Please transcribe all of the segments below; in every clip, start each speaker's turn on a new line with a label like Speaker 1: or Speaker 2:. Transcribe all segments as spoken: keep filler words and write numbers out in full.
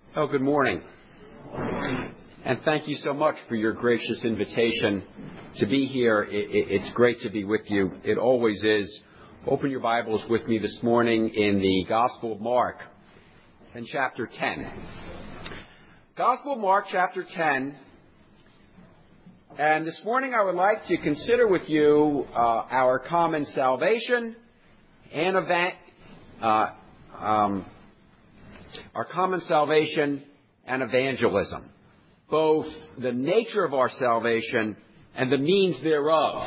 Speaker 1: Oh, good morning. And thank you so much for your gracious invitation to be here. It's great to be with you. It always is. Open your Bibles with me this morning in the Gospel of Mark in chapter ten. Gospel of Mark, chapter ten. And this morning I would like to consider with you uh, our common salvation and event, uh, um, our common salvation and evangelism, both the nature of our salvation and the means thereof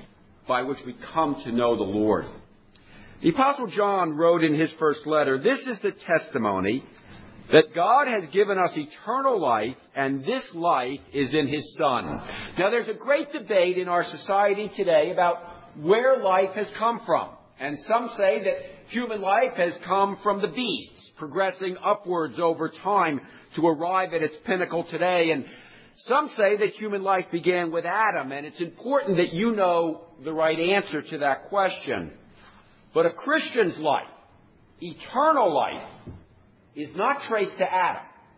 Speaker 1: by which we come to know the Lord. The Apostle John wrote in his first letter, "This is the testimony that God has given us eternal life, and this life is in His Son." Now, there's a great debate in our society today about where life has come from. And some say that human life has come from the beasts, progressing upwards over time to arrive at its pinnacle today. And some say that human life began with Adam, and it's important that you know the right answer to that question. But a Christian's life, eternal life, is not traced to Adam.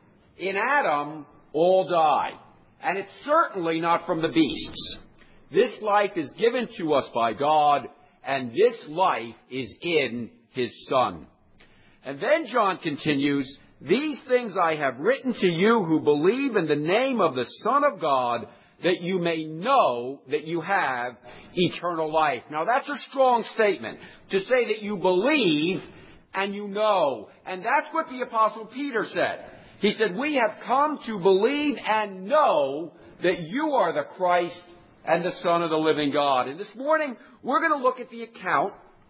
Speaker 1: In Adam, all die. And it's certainly not from the beasts. This life is given to us by God, and this life is in His Son. And then John continues, "These things I have written to you who believe in the name of the Son of God, that you may know that you have eternal life." Now that's a strong statement, to say that you believe and you know. And that's what the Apostle Peter said. He said, "We have come to believe and know that you are the Christ and the Son of the living God." And this morning, we're going to look at the account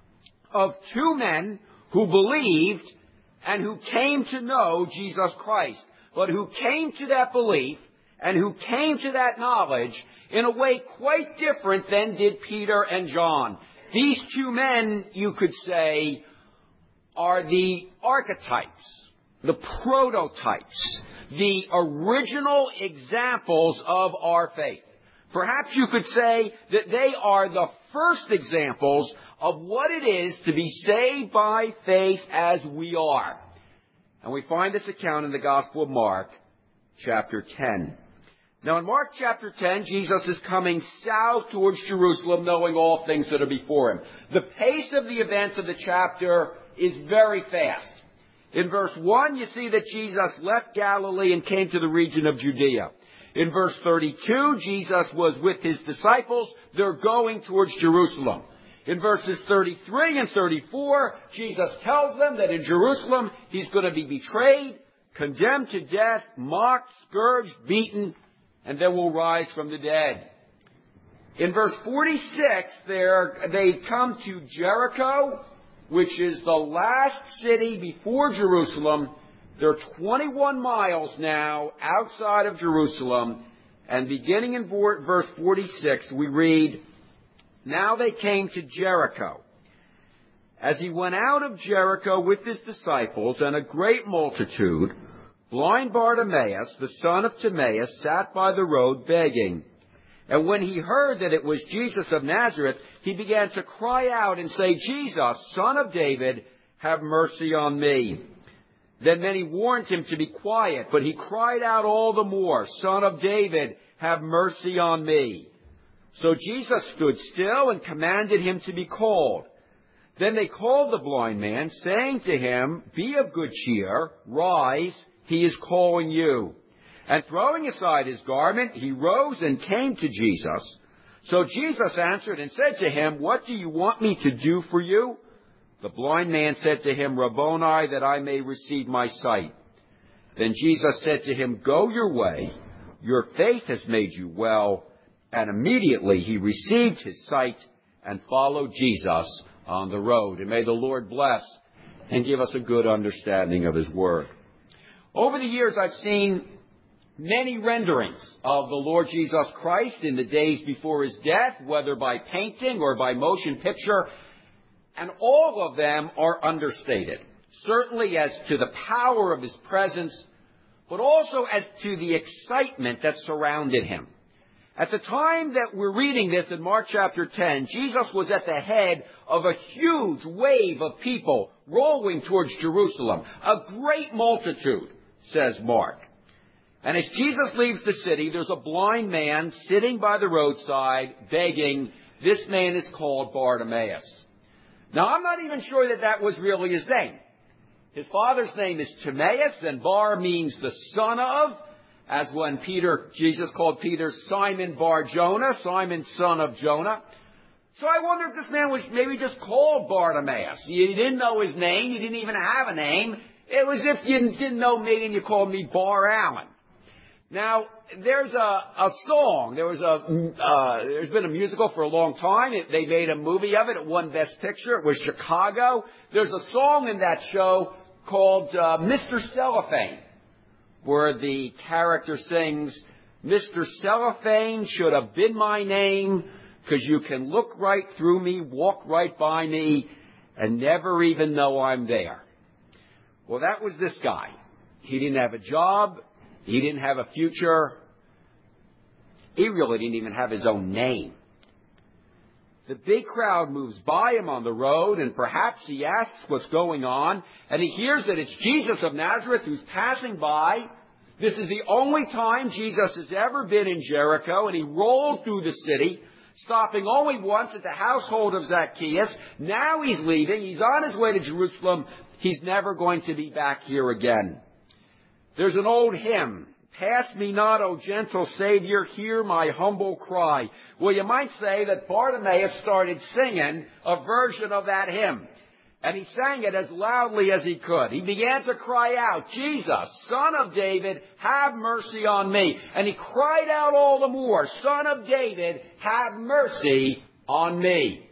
Speaker 1: of two men who believed and who came to know Jesus Christ, but who came to that belief and who came to that knowledge in a way quite different than did Peter and John. These two men, you could say, are the archetypes, the prototypes, the original examples of our faith. Perhaps you could say that they are the first examples of what it is to be saved by faith as we are. And we find this account in the Gospel of Mark, chapter ten. Now in Mark chapter ten, Jesus is coming south towards Jerusalem, knowing all things that are before Him. The pace of the events of the chapter is very fast. In verse one, you see that Jesus left Galilee and came to the region of Judea. In verse thirty-two, Jesus was with His disciples. They're going towards Jerusalem. In verses thirty-three and thirty-four, Jesus tells them that in Jerusalem He's going to be betrayed, condemned to death, mocked, scourged, beaten, and then will rise from the dead. In verse forty-six, they come to Jericho, which is the last city before Jerusalem. They're twenty-one miles now outside of Jerusalem. And beginning in verse forty-six, we read, "Now they came to Jericho. As He went out of Jericho with His disciples and a great multitude, blind Bartimaeus, the son of Timaeus, sat by the road begging. And when he heard that it was Jesus of Nazareth, he began to cry out and say, 'Jesus, Son of David, have mercy on me.' Then many warned him to be quiet, but he cried out all the more, 'Son of David, have mercy on me.' So Jesus stood still and commanded him to be called. Then they called the blind man, saying to him, 'Be of good cheer, rise, He is calling you.' And throwing aside his garment, he rose and came to Jesus. So Jesus answered and said to him, 'What do you want me to do for you?' The blind man said to him, 'Rabboni, that I may receive my sight.' Then Jesus said to him, 'Go your way. Your faith has made you well.' And immediately he received his sight and followed Jesus on the road." And may the Lord bless and give us a good understanding of His Word. Over the years, I've seen many renderings of the Lord Jesus Christ in the days before His death, whether by painting or by motion picture, and all of them are understated, certainly as to the power of His presence, but also as to the excitement that surrounded Him. At the time that we're reading this in Mark chapter ten, Jesus was at the head of a huge wave of people rolling towards Jerusalem, a great multitude. says Mark. And as Jesus leaves the city, there's a blind man sitting by the roadside begging. This man is called Bartimaeus. Now, I'm not even sure that that was really his name. His father's name is Timaeus, and Bar means the son of, as when Peter, Jesus called Peter Simon Bar Jonah, Simon son of Jonah. So I wonder if this man was maybe just called Bartimaeus. You didn't know his name. You didn't even have a name. It was if you didn't know me and you called me Bar Allen. Now, there's a, a song. There was a, uh, there's been a musical for a long time. It, they made a movie of it. It won Best Picture. It was Chicago. There's a song in that show called uh, Mister Cellophane, where the character sings, Mister Cellophane should have been my name, 'cause you can look right through me, walk right by me, and never even know I'm there. Well, that was this guy. He didn't have a job. He didn't have a future. He really didn't even have his own name. The big crowd moves by him on the road, and perhaps he asks what's going on, and he hears that it's Jesus of Nazareth who's passing by. This is the only time Jesus has ever been in Jericho, and he rolls through the city, stopping only once at the household of Zacchaeus. Now he's leaving. He's on his way to Jerusalem. He's never going to be back here again. There's an old hymn, Pass me not, O gentle Savior, hear my humble cry. Well, you might say that Bartimaeus started singing a version of that hymn. And he sang it as loudly as he could. He began to cry out, Jesus, Son of David, have mercy on me. And he cried out all the more, Son of David, have mercy on me.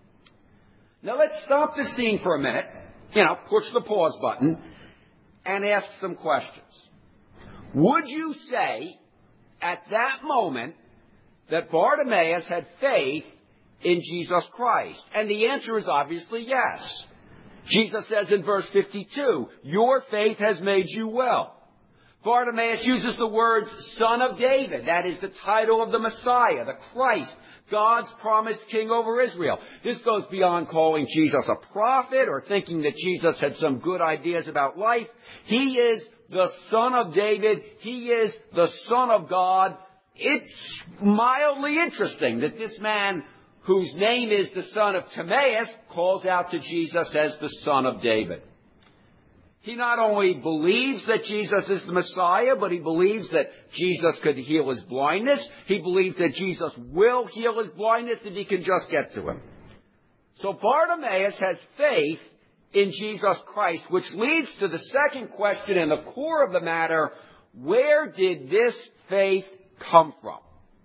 Speaker 1: Now let's stop the scene for a minute, you know, push the pause button, and ask some questions. Would you say at that moment that Bartimaeus had faith in Jesus Christ? And the answer is obviously yes. Jesus says in verse fifty-two, your faith has made you well. Bartimaeus uses the words Son of David. That is the title of the Messiah, the Christ, God's promised king over Israel. This goes beyond calling Jesus a prophet or thinking that Jesus had some good ideas about life. He is the Son of David. He is the Son of God. It's mildly interesting that this man, whose name is the son of Timaeus, calls out to Jesus as the Son of David. He not only believes that Jesus is the Messiah, but he believes that Jesus could heal his blindness. He believes that Jesus will heal his blindness if he can just get to him. So Bartimaeus has faith in Jesus Christ, which leads to the second question and the core of the matter. Where did this faith come from?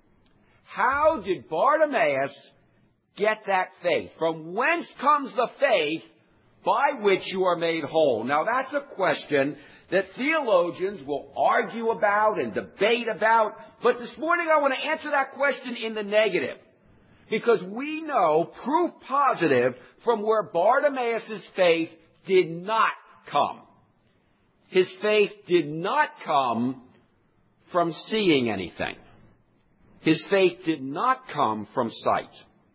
Speaker 1: How did Bartimaeus get that faith? From whence comes the faith by which you are made whole? Now that's a question that theologians will argue about and debate about. But this morning I want to answer that question in the negative. Because we know proof positive from where Bartimaeus' faith did not come. His faith did not come from seeing anything. His faith did not come from sight.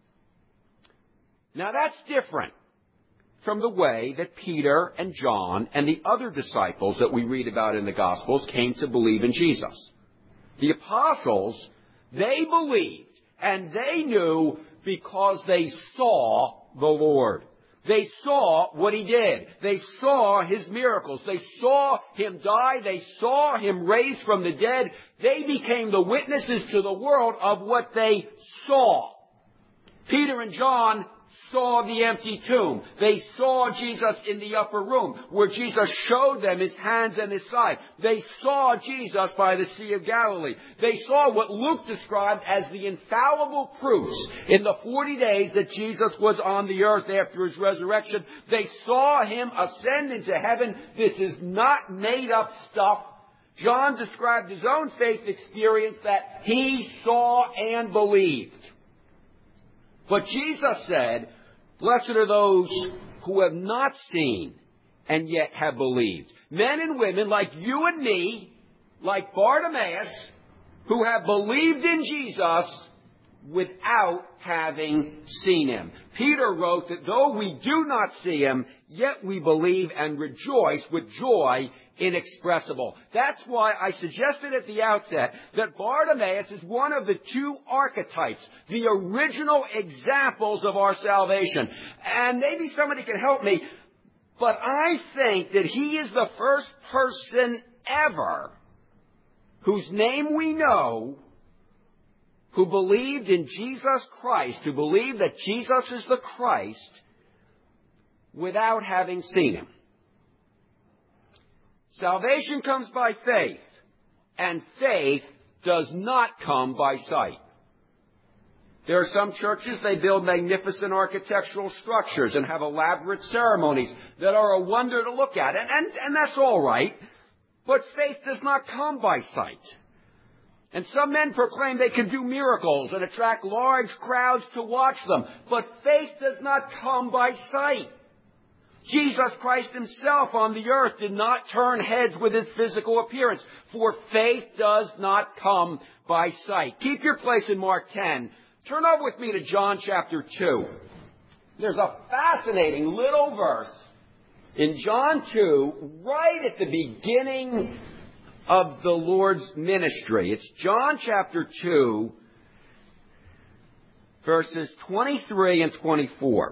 Speaker 1: Now that's different from the way that Peter and John and the other disciples that we read about in the Gospels came to believe in Jesus. The apostles, they believed and they knew because they saw the Lord. They saw what he did. They saw his miracles. They saw him die. They saw him raised from the dead. They became the witnesses to the world of what they saw. Peter and John saw the empty tomb. They saw Jesus in the upper room where Jesus showed them his hands and his side. They saw Jesus by the Sea of Galilee. They saw what Luke described as the infallible proofs in the forty days that Jesus was on the earth after his resurrection. They saw him ascend into heaven. This is not made up stuff. John described his own faith experience that he saw and believed. But Jesus said, blessed are those who have not seen and yet have believed. Men and women like you and me, like Bartimaeus, who have believed in Jesus without having seen him. Peter wrote that though we do not see him, yet we believe and rejoice with joy inexpressible. That's why I suggested at the outset that Bartimaeus is one of the two archetypes, the original examples of our salvation. And maybe somebody can help me, but I think that he is the first person ever whose name we know who believed in Jesus Christ, who believed that Jesus is the Christ, without having seen him. Salvation comes by faith, and faith does not come by sight. There are some churches, they build magnificent architectural structures and have elaborate ceremonies that are a wonder to look at, and, and, and that's all right, but faith does not come by sight. And some men proclaim they can do miracles and attract large crowds to watch them. But faith does not come by sight. Jesus Christ himself on the earth did not turn heads with his physical appearance, for faith does not come by sight. Keep your place in Mark ten. Turn over with me to John chapter two. There's a fascinating little verse in John two, right at the beginning of the Lord's ministry. It's John chapter two, verses twenty-three and twenty-four.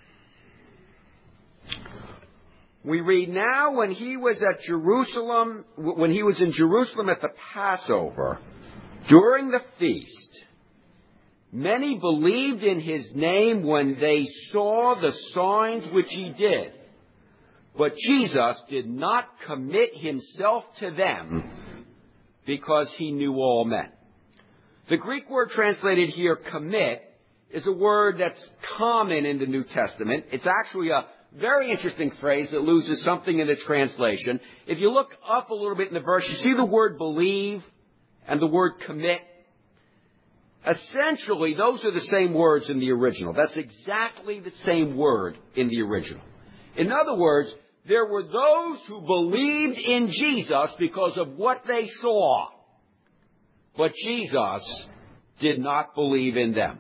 Speaker 1: We read, now when he was at Jerusalem, when he was in Jerusalem at the Passover, during the feast, many believed in his name when they saw the signs which he did. But Jesus did not commit himself to them because he knew all men. The Greek word translated here, commit, is a word that's common in the New Testament. It's actually a very interesting phrase that loses something in the translation. If you look up a little bit in the verse, you see the word believe and the word commit. Essentially, those are the same words in the original. That's exactly the same word in the original. In other words, there were those who believed in Jesus because of what they saw. But Jesus did not believe in them.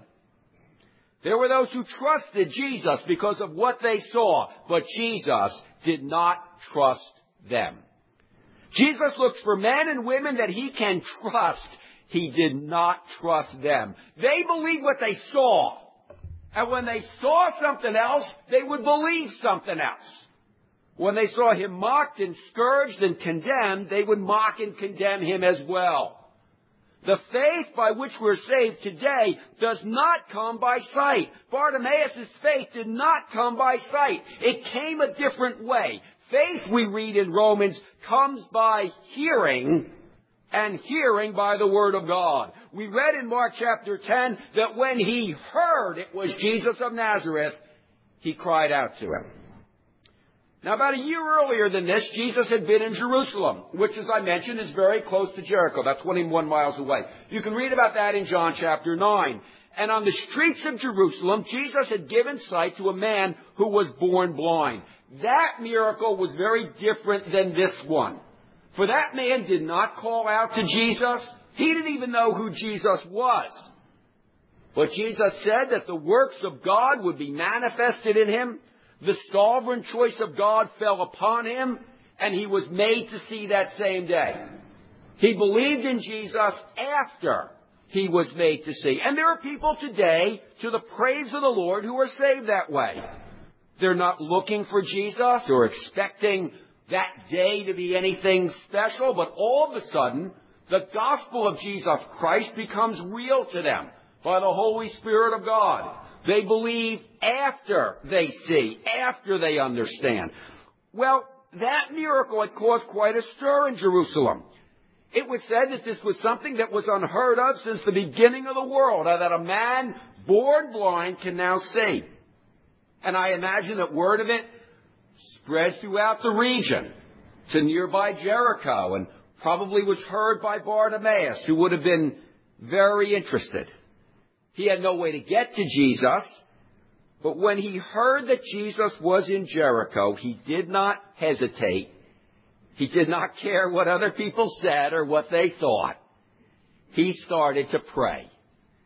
Speaker 1: There were those who trusted Jesus because of what they saw. But Jesus did not trust them. Jesus looks for men and women that he can trust. He did not trust them. They believed what they saw. And when they saw something else, they would believe something else. When they saw him mocked and scourged and condemned, they would mock and condemn him as well. The faith by which we're saved today does not come by sight. Bartimaeus' faith did not come by sight. It came a different way. Faith, we read in Romans, comes by hearing, and hearing by the Word of God. We read in Mark chapter ten that when he heard it was Jesus of Nazareth, he cried out to him. Now, about a year earlier than this, Jesus had been in Jerusalem, which, as I mentioned, is very close to Jericho, about twenty-one miles away. You can read about that in John chapter nine. And on the streets of Jerusalem, Jesus had given sight to a man who was born blind. That miracle was very different than this one. For that man did not call out to Jesus. He didn't even know who Jesus was. But Jesus said that the works of God would be manifested in him. The sovereign choice of God fell upon him, and he was made to see that same day. He believed in Jesus after he was made to see. And there are people today, to the praise of the Lord, who are saved that way. They're not looking for Jesus or expecting that day to be anything special, but all of a sudden, the gospel of Jesus Christ becomes real to them by the Holy Spirit of God. They believe after they see, after they understand. Well, that miracle had caused quite a stir in Jerusalem. It was said that this was something that was unheard of since the beginning of the world, that a man born blind can now see. And I imagine that word of it spread throughout the region to nearby Jericho and probably was heard by Bartimaeus, who would have been very interested. He had no way to get to Jesus, but when he heard that Jesus was in Jericho, he did not hesitate. He did not care what other people said or what they thought. He started to pray.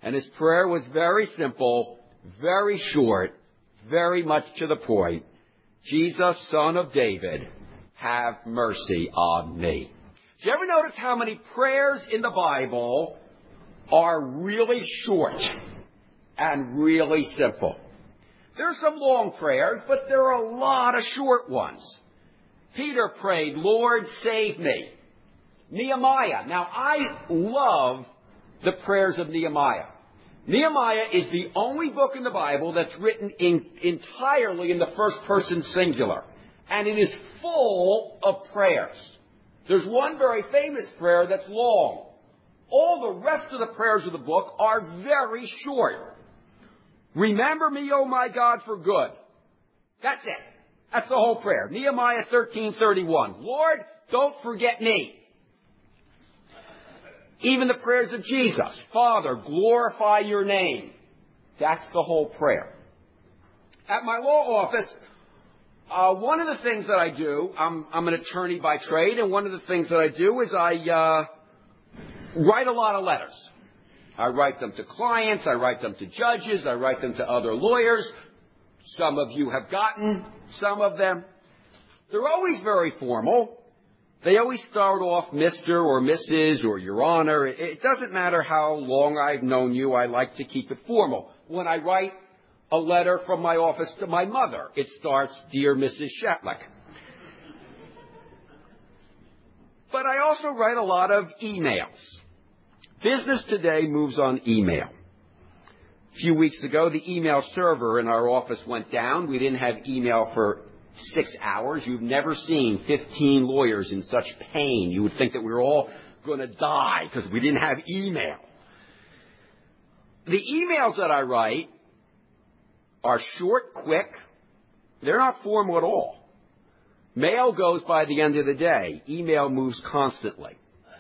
Speaker 1: And his prayer was very simple, very short, very much to the point. Jesus, Son of David, have mercy on me. Do you ever notice how many prayers in the Bible are really short and really simple? There are some long prayers, but there are a lot of short ones. Peter prayed, Lord, save me. Nehemiah. Now, I love the prayers of Nehemiah. Nehemiah is the only book in the Bible that's written in, entirely in the first person singular. And it is full of prayers. There's one very famous prayer that's long. All the rest of the prayers of the book are very short. Remember me, O my God, for good. That's it. That's the whole prayer. Nehemiah thirteen thirty-one. Lord, don't forget me. Even the prayers of Jesus. Father, glorify your name. That's the whole prayer. At my law office, uh, one of the things that I do, I'm, I'm an attorney by trade, and one of the things that I do is I uh, write a lot of letters. I write them to clients, I write them to judges, I write them to other lawyers. Some of you have gotten some of them. They're always very formal. They always start off Mister or Missus or Your Honor. It doesn't matter how long I've known you, I like to keep it formal. When I write a letter from my office to my mother, it starts, Dear Missus Shetlick. But I also write a lot of emails. Business today moves on email. A few weeks ago, the email server in our office went down. We didn't have email for six hours. You've never seen fifteen lawyers in such pain. You would think that we were all going to die because we didn't have email. The emails that I write are short, quick. They're not formal at all. Mail goes by the end of the day. Email moves constantly.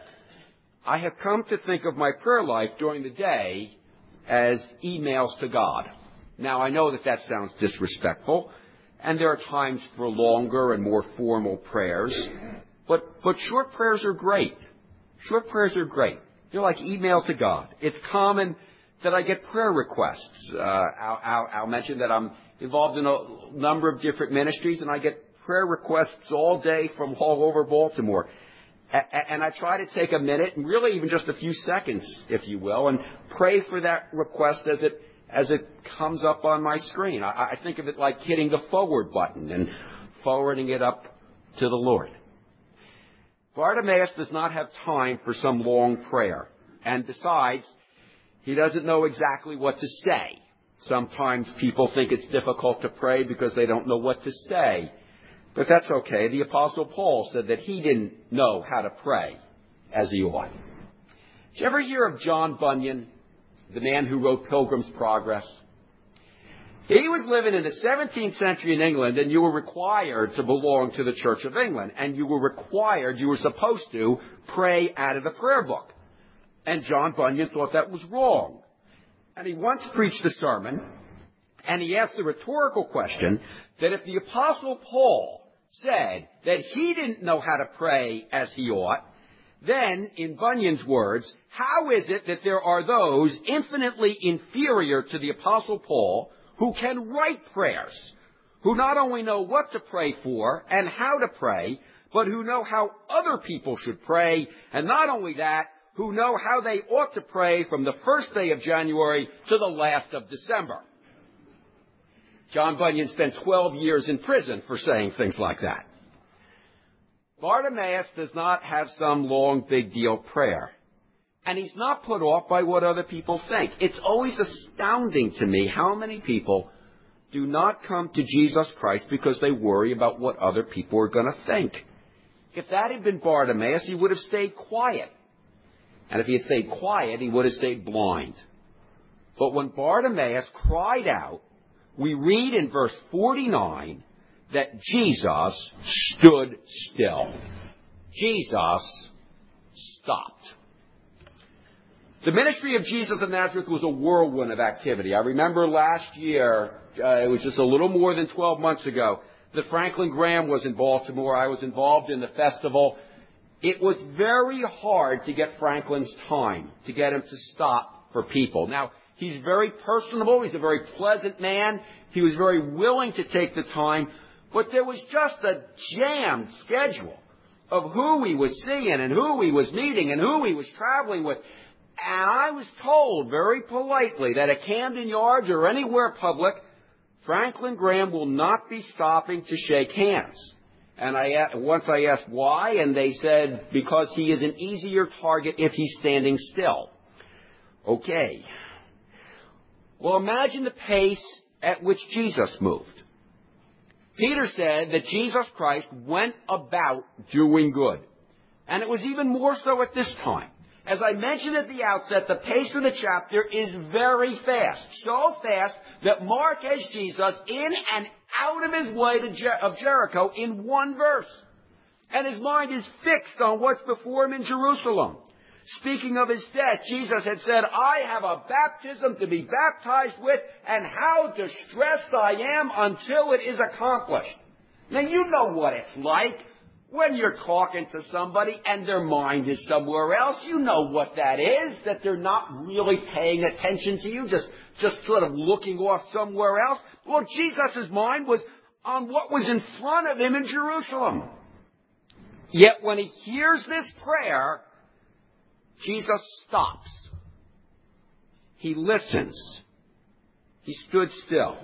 Speaker 1: I have come to think of my prayer life during the day as emails to God. Now, I know that that sounds disrespectful, and there are times for longer and more formal prayers, but, but short prayers are great. Short prayers are great. They're like email to God. It's common that I get prayer requests. Uh, I'll, I'll, I'll mention that I'm involved in a number of different ministries, and I get prayer requests all day from all over Baltimore. And I try to take a minute, and really even just a few seconds, if you will, and pray for that request as it as it comes up on my screen. I, I think of it like hitting the forward button and forwarding it up to the Lord. Bartimaeus does not have time for some long prayer. And besides, he doesn't know exactly what to say. Sometimes people think it's difficult to pray because they don't know what to say. But that's okay. The Apostle Paul said that he didn't know how to pray as he ought. Did you ever hear of John Bunyan, the man who wrote Pilgrim's Progress? He was living in the seventeenth century in England, and you were required to belong to the Church of England. And you were required, you were supposed to pray out of the prayer book. And John Bunyan thought that was wrong. And he once preached a sermon, and he asked the rhetorical question that if the Apostle Paul said that he didn't know how to pray as he ought, then, in Bunyan's words, how is it that there are those infinitely inferior to the Apostle Paul who can write prayers, who not only know what to pray for and how to pray, but who know how other people should pray, and not only that, who know how they ought to pray from the first day of January to the last of December? John Bunyan spent twelve years in prison for saying things like that. Bartimaeus does not have some long, big deal prayer. And he's not put off by what other people think. It's always astounding to me how many people do not come to Jesus Christ because they worry about what other people are going to think. If that had been Bartimaeus, he would have stayed quiet. And if he had stayed quiet, he would have stayed blind. But when Bartimaeus cried out, we read in verse forty-nine that Jesus stood still. Jesus stopped. The ministry of Jesus of Nazareth was a whirlwind of activity. I remember last year, uh, it was just a little more than twelve months ago, that Franklin Graham was in Baltimore. I was involved in the festival. It was very hard to get Franklin's time, to get him to stop for people. Now, He's very personable. He's a very pleasant man. He was very willing to take the time. But there was just a jammed schedule of who he was seeing and who he was meeting and who he was traveling with. And I was told very politely that at Camden Yards or anywhere public, Franklin Graham will not be stopping to shake hands. And I once I asked why, and they said because he is an easier target if he's standing still. Okay. Well, imagine the pace at which Jesus moved. Peter said that Jesus Christ went about doing good. And it was even more so at this time. As I mentioned at the outset, the pace of the chapter is very fast. So fast that Mark has Jesus in and out of his way to Jer- of Jericho in one verse. And his mind is fixed on what's before him in Jerusalem. Speaking of his death, Jesus had said, I have a baptism to be baptized with, and how distressed I am until it is accomplished. Now, you know what it's like when you're talking to somebody and their mind is somewhere else. You know what that is, that they're not really paying attention to you, just, just sort of looking off somewhere else. Well, Jesus' mind was on what was in front of him in Jerusalem. Yet when he hears this prayer, Jesus stops. He listens. He stood still.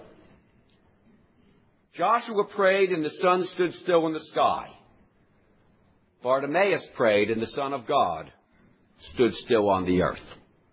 Speaker 1: Joshua prayed and the sun stood still in the sky. Bartimaeus prayed and the Son of God stood still on the earth.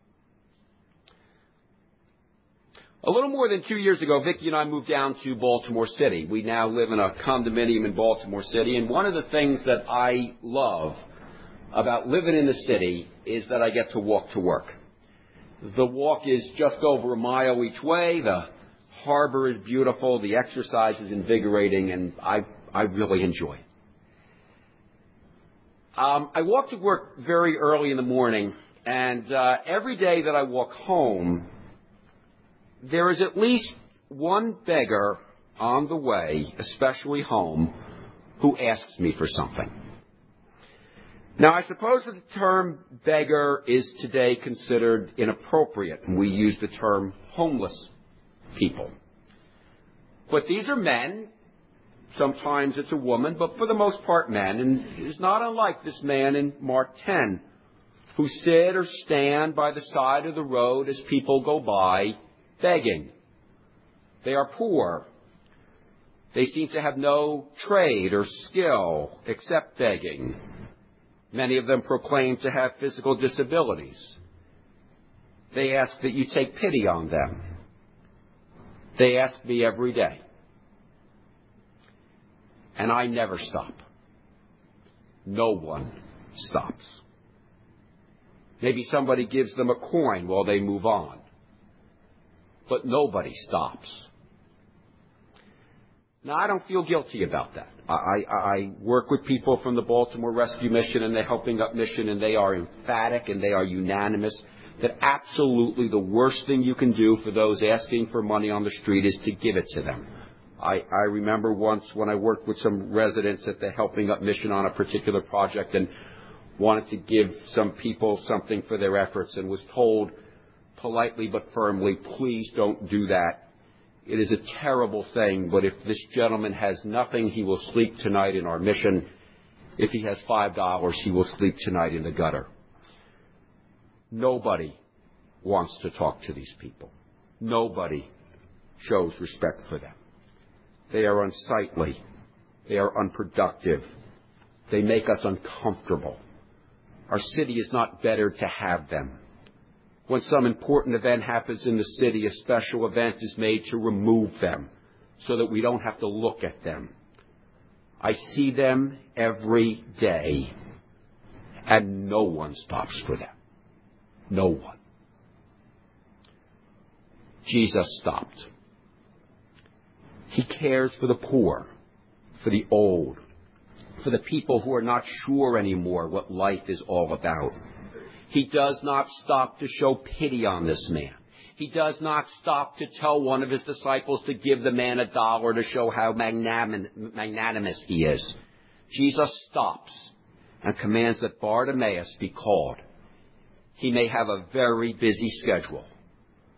Speaker 1: A little more than two years ago, Vicki and I moved down to Baltimore City. We now live in a condominium in Baltimore City, and one of the things that I love about living in the city is that I get to walk to work. The walk is just over a mile each way. The harbor is beautiful. The exercise is invigorating, and I, I really enjoy it. Um, I walk to work very early in the morning, and uh, every day that I walk home, there is at least one beggar on the way, especially home, who asks me for something. Now, I suppose that the term beggar is today considered inappropriate, and we use the term homeless people. But these are men. Sometimes it's a woman, but for the most part men, and it's not unlike this man in Mark ten, who sit or stand by the side of the road as people go by, begging. They are poor. They seem to have no trade or skill except begging. Many of them proclaim to have physical disabilities. They ask that you take pity on them. They ask me every day. And I never stop. No one stops. Maybe somebody gives them a coin while they move on. But nobody stops. Now, I don't feel guilty about that. I, I, I work with people from the Baltimore Rescue Mission and the Helping Up Mission, and they are emphatic and they are unanimous that absolutely the worst thing you can do for those asking for money on the street is to give it to them. I, I remember once when I worked with some residents at the Helping Up Mission on a particular project and wanted to give some people something for their efforts and was told politely but firmly, please don't do that. It is a terrible thing, but if this gentleman has nothing, he will sleep tonight in our mission. If he has five dollars, he will sleep tonight in the gutter. Nobody wants to talk to these people. Nobody shows respect for them. They are unsightly. They are unproductive. They make us uncomfortable. Our city is not better to have them. When some important event happens in the city, a special event is made to remove them so that we don't have to look at them. I see them every day, and no one stops for them. No one. Jesus stopped. He cares for the poor, for the old, for the people who are not sure anymore what life is all about. He does not stop to show pity on this man. He does not stop to tell one of his disciples to give the man a dollar to show how magnanimous he is. Jesus stops and commands that Bartimaeus be called. He may have a very busy schedule,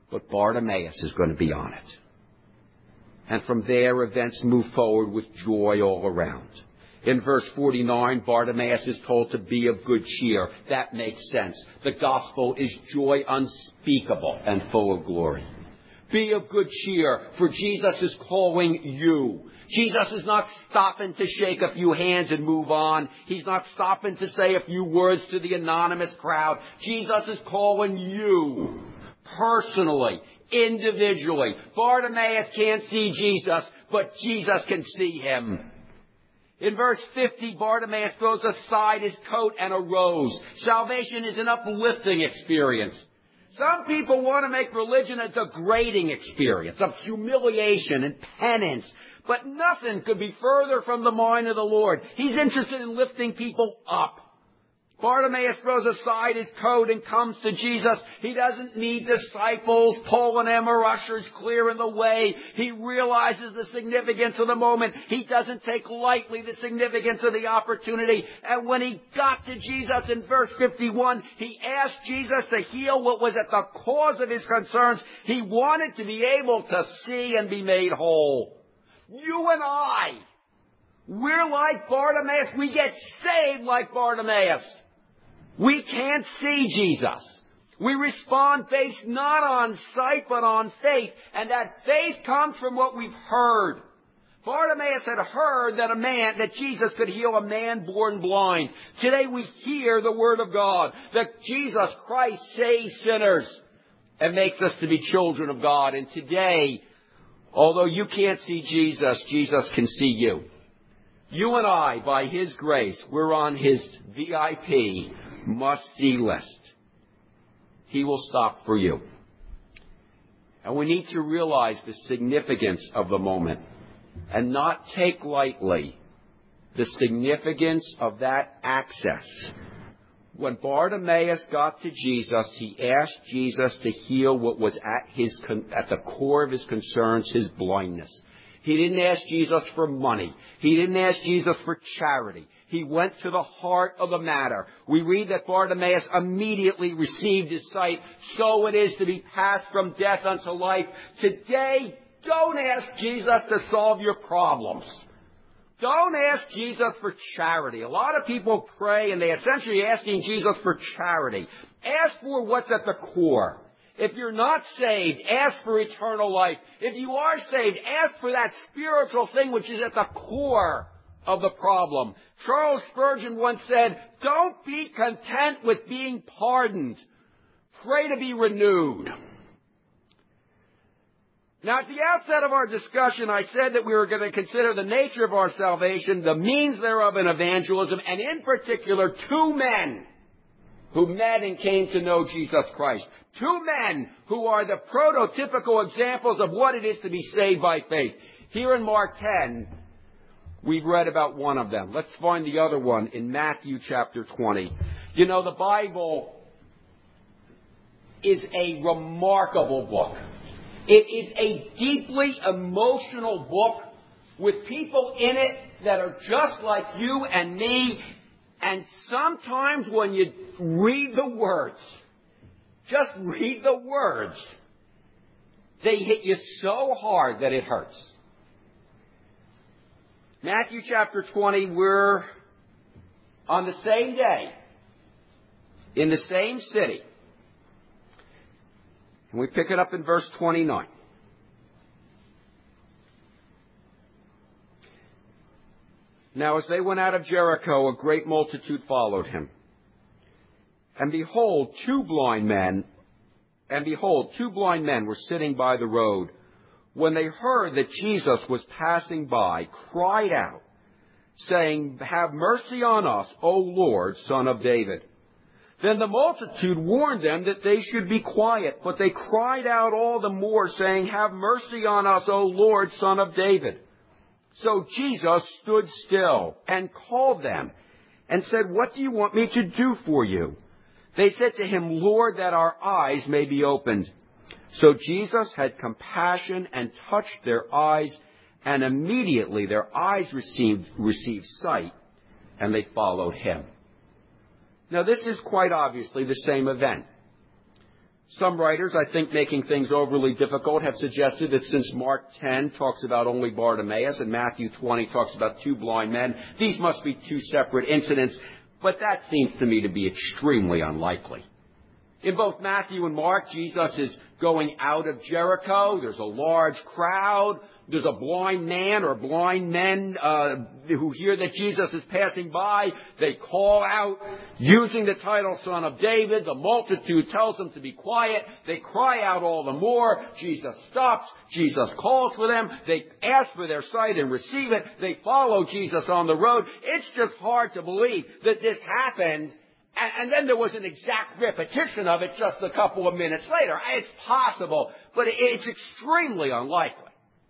Speaker 1: but Bartimaeus is going to be on it. And from there, events move forward with joy all around. In verse forty-nine, Bartimaeus is told to be of good cheer. That makes sense. The gospel is joy unspeakable and full of glory. Be of good cheer, for Jesus is calling you. Jesus is not stopping to shake a few hands and move on. He's not stopping to say a few words to the anonymous crowd. Jesus is calling you personally, individually. Bartimaeus can't see Jesus, but Jesus can see him. In verse fifty, Bartimaeus throws aside his coat and arose. Salvation is an uplifting experience. Some people want to make religion a degrading experience of humiliation and penance. But nothing could be further from the mind of the Lord. He's interested in lifting people up. Bartimaeus throws aside his coat and comes to Jesus. He doesn't need disciples pulling him or ushers clearing the way. He realizes the significance of the moment. He doesn't take lightly the significance of the opportunity. And when he got to Jesus in verse fifty-one, he asked Jesus to heal what was at the cause of his concerns. He wanted to be able to see and be made whole. You and I, we're like Bartimaeus. We get saved like Bartimaeus. We can't see Jesus. We respond based not on sight but on faith. And that faith comes from what we've heard. Bartimaeus had heard that a man, that Jesus could heal a man born blind. Today we hear the word of God, that Jesus Christ saves sinners and makes us to be children of God. And today, although you can't see Jesus, Jesus can see you. You and I, by His grace, we're on His V I P must-see list. He will stop for you. And we need to realize the significance of the moment and not take lightly the significance of that access. When Bartimaeus got to Jesus, he asked Jesus to heal what was at his at the core of his concerns, his blindness. He didn't ask Jesus for money. He didn't ask Jesus for charity. He went to the heart of the matter. We read that Bartimaeus immediately received his sight. So it is to be passed from death unto life. Today, don't ask Jesus to solve your problems. Don't ask Jesus for charity. A lot of people pray and they essentially asking Jesus for charity. Ask for what's at the core. If you're not saved, ask for eternal life. If you are saved, ask for that spiritual thing which is at the core of the problem. Charles Spurgeon once said, don't be content with being pardoned. Pray to be renewed. Now, at the outset of our discussion, I said that we were going to consider the nature of our salvation, the means thereof in evangelism, and in particular, two men who met and came to know Jesus Christ. Two men who are the prototypical examples of what it is to be saved by faith. Here in Mark ten, we've read about one of them. Let's find the other one in Matthew chapter twenty. You know, the Bible is a remarkable book. It is a deeply emotional book with people in it that are just like you and me. And sometimes when you read the words, just read the words, they hit you so hard that it hurts. Matthew chapter twenty, we're on the same day, in the same city. And we pick it up in verse twenty-nine. Now as they went out of Jericho, a great multitude followed him. And behold, two blind men, and behold, two blind men were sitting by the road. When they heard that Jesus was passing by, cried out, saying, Have mercy on us, O Lord, Son of David. Then the multitude warned them that they should be quiet, but they cried out all the more, saying, Have mercy on us, O Lord, Son of David. So Jesus stood still and called them and said, What do you want me to do for you? They said to him, Lord, that our eyes may be opened. So Jesus had compassion and touched their eyes, and immediately their eyes received, received sight, and they followed him. Now, this is quite obviously the same event. Some writers, I think, making things overly difficult, have suggested that since Mark ten talks about only Bartimaeus and Matthew twenty talks about two blind men, these must be two separate incidents, but that seems to me to be extremely unlikely. In both Matthew and Mark, Jesus is going out of Jericho. There's a large crowd. There's a blind man or blind men uh, who hear that Jesus is passing by. They call out using the title Son of David. The multitude tells them to be quiet. They cry out all the more. Jesus stops. Jesus calls for them. They ask for their sight and receive it. They follow Jesus on the road. It's just hard to believe that this happened. And then there was an exact repetition of it just a couple of minutes later. It's possible, but it's extremely unlikely.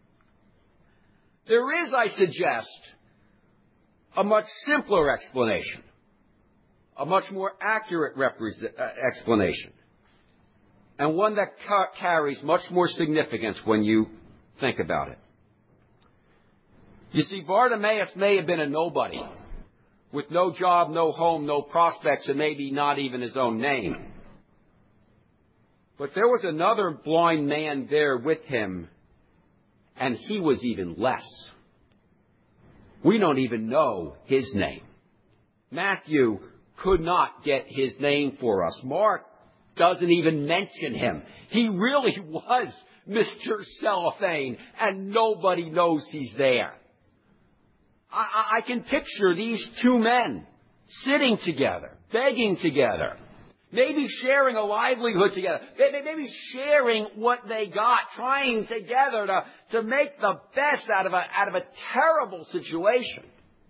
Speaker 1: There is, I suggest, a much simpler explanation, a much more accurate represent, uh, explanation, and one that ca- carries much more significance when you think about it. You see, Bartimaeus may have been a nobody, with no job, no home, no prospects, and maybe not even his own name. But there was another blind man there with him, and he was even less. We don't even know his name. Matthew could not get his name for us. Mark doesn't even mention him. He really was Mister Cellophane, and nobody knows he's there. I, I can picture these two men sitting together, begging together, maybe sharing a livelihood together, maybe sharing what they got, trying together to, to make the best out of a, out of a terrible situation.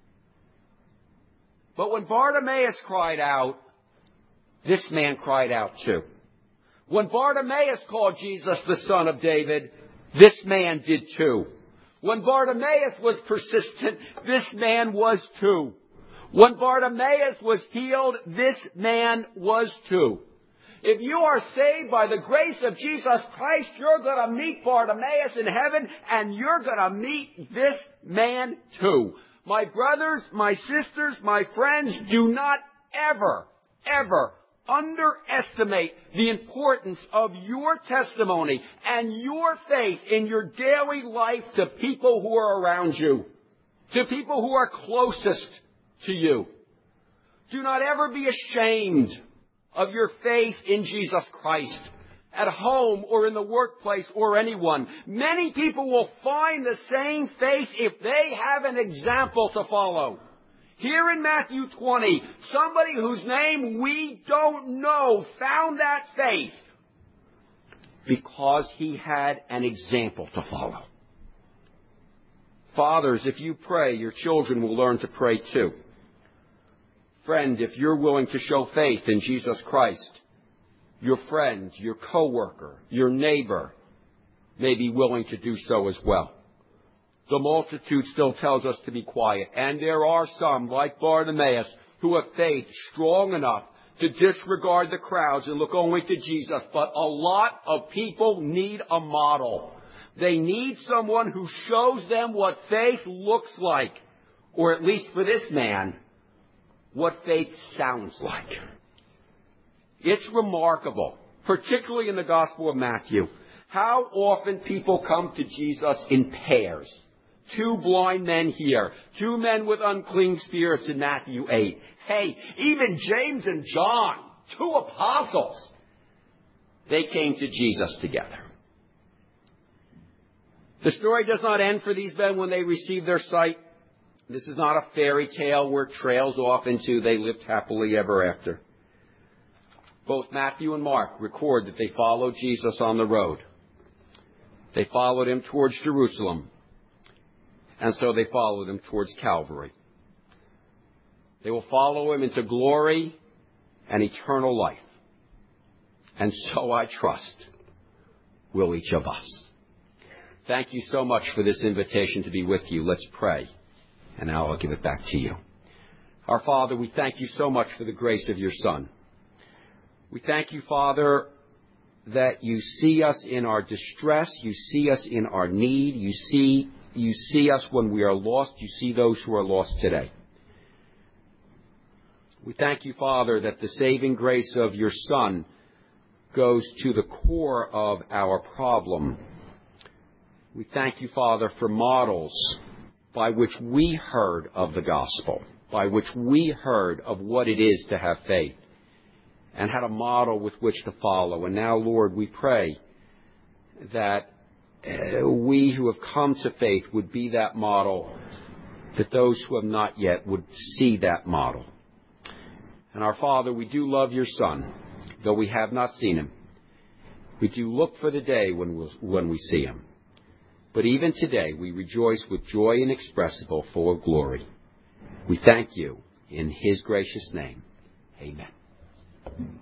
Speaker 1: But when Bartimaeus cried out, this man cried out too. When Bartimaeus called Jesus the Son of David, this man did too. When Bartimaeus was persistent, this man was too. When Bartimaeus was healed, this man was too. If you are saved by the grace of Jesus Christ, you're going to meet Bartimaeus in heaven, and you're going to meet this man too. My brothers, my sisters, my friends, do not ever, ever underestimate the importance of your testimony and your faith in your daily life to people who are around you, to people who are closest to you. Do not ever be ashamed of your faith in Jesus Christ at home or in the workplace or anyone. Many people will find the same faith if they have an example to follow. Here in Matthew twenty, somebody whose name we don't know found that faith because he had an example to follow. Fathers, if you pray, your children will learn to pray too. Friend, if you're willing to show faith in Jesus Christ, your friend, your coworker, your neighbor may be willing to do so as well. The multitude still tells us to be quiet, and there are some, like Bartimaeus, who have faith strong enough to disregard the crowds and look only to Jesus. But a lot of people need a model. They need someone who shows them what faith looks like, or at least for this man, what faith sounds like. It's remarkable, particularly in the Gospel of Matthew, how often people come to Jesus in pairs. Two blind men here, two men with unclean spirits in Matthew eight. Hey, even James and John, two apostles, they came to Jesus together. The story does not end for these men when they receive their sight. This is not a fairy tale where it trails off into they lived happily ever after. Both Matthew and Mark record that they followed Jesus on the road. They followed him towards Jerusalem. And so they followed him towards Calvary. They will follow him into glory and eternal life. And so I trust will each of us. Thank you so much for this invitation to be with you. Let's pray. And now I'll give it back to you. Our Father, we thank you so much for the grace of your Son. We thank you, Father, that you see us in our distress. You see us in our need. You see You see us when we are lost. You see those who are lost today. We thank you, Father, that the saving grace of your Son goes to the core of our problem. We thank you, Father, for models by which we heard of the gospel, by which we heard of what it is to have faith, and had a model with which to follow. And now, Lord, we pray that uh, we who have come to faith would be that model, that those who have not yet would see that model. And our Father, we do love your Son, though we have not seen him. We do look for the day when, we'll, when we see him. But even today, we rejoice with joy inexpressible, full of glory. We thank you in his gracious name. Amen.